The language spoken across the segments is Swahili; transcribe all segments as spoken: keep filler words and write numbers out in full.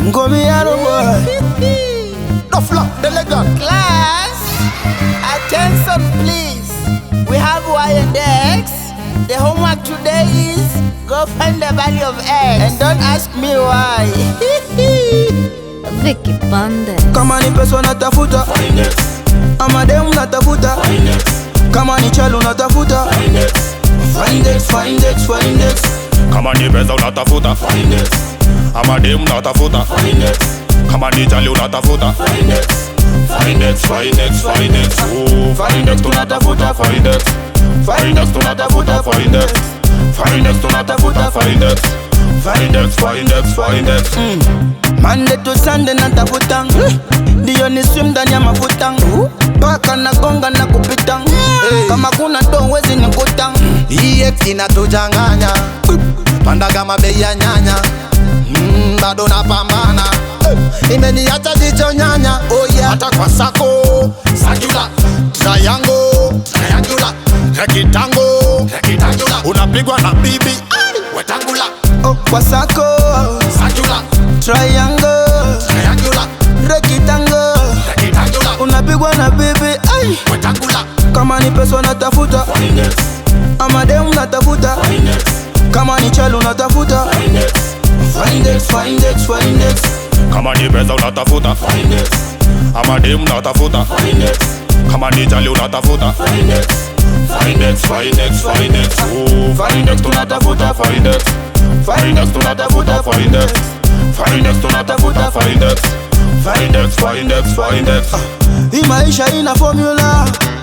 Ngomiano boy. Dofla, the legend. Class, attention please. We have Y and X. The homework today is go find the value of X. And don't ask me why. Vicky Bandes. Kama ni pesa unatafuta, Find it. ama demu unatafuta, Find it. kama ni chali unatafuta, Find it. find it, find it, find it. Kama ni pesa unatafuta, Find it. ama demu unatafuta, Find it. kama ni chali unatafuta, Find it. find it, find it, find it. Ooh, find it, tunatafuta, find it. Find it, tunatafuta, find it. Find it, tunatafuta, find it. Find it, find it, find it. Monday to Sunday natafuta, ndio ni swim ndani ya mafuta, paka na gonga na kupita, kama kuna do wezi nikuta. E X inatujanganya, panda kama bei ya nyanya. Mm, bado napambana, imeniacha jicho nyanya. Oh yeah, hata kwa sako sajula, triangle, triangular, rectangle, rectangular. Unapigwa na bibi, wetangula, Oh, kwa sako, sajula, triangle, triangular, rectangle, rectangular. unapigwa na bibi, ay. Wetangula, Kama ni pesa unatafuta, find it, ama demu unatafuta, find it, kama ni chali unatafuta, find it, find it, find it, find it. Kama ni pesa unatafuta, find it, ama demu unatafuta, find it, kama ni chali unatafuta, find it, find it, find it, find it. Ooh, find it, tunatafuta, find it. Find it, tunatafuta, find it. Find it, tunatafuta, find it. Find it, find it, find it. Hii maisha ina formula,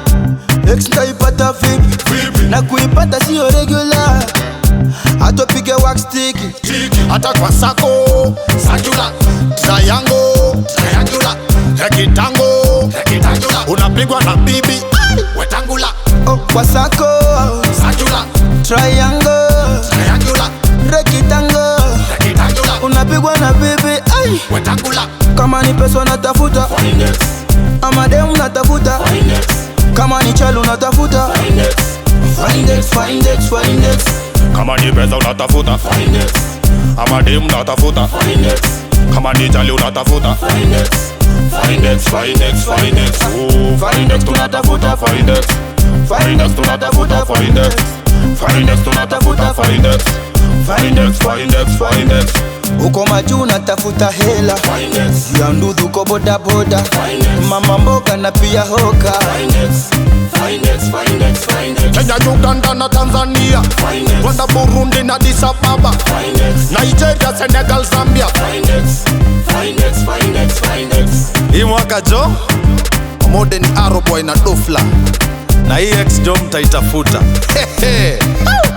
X nitaipata vipi? Na kuipata sio regular, atopige wax stick. hata kwa sako sajula, triangle, triangular, rectangle, rectangular. Unapigwa na bibi, wetangula, Oh, kwa sako, sajula, triangle, triangular, rectangle, rectangular. unapigwa na bibi, ay. Wetangula, Kama ni pesa unatafuta, find it, ama demu unatafuta, find it, kama ni chali unatafuta, find it, find it, find it, find it. Kama ni pesa unatafuta, find it, ama demu unatafuta, find it, kama ni chali unatafuta, find it, find it, find it, find it. Ooh, find it, tunatafuta, find it. Find it, tunatafuta, find it. Find it, tunatafuta, find it. Find it, find it, find it. Uko majuu natafuta hela, find it, ya ndudhu uko boda boda, find it, mama mboga na pia hoka. find it, find it, find it, find it, Kenya, Uganda na Tanzania, find it, Rwanda, Burundi na Addis Ababa, find it, Nigeria, Senegal, Zambia. find it, find it, find it, find it. Hii mwaka jo Modern Arrow Boy na Dofla. na hii X jo mtaitafuta. Hehe.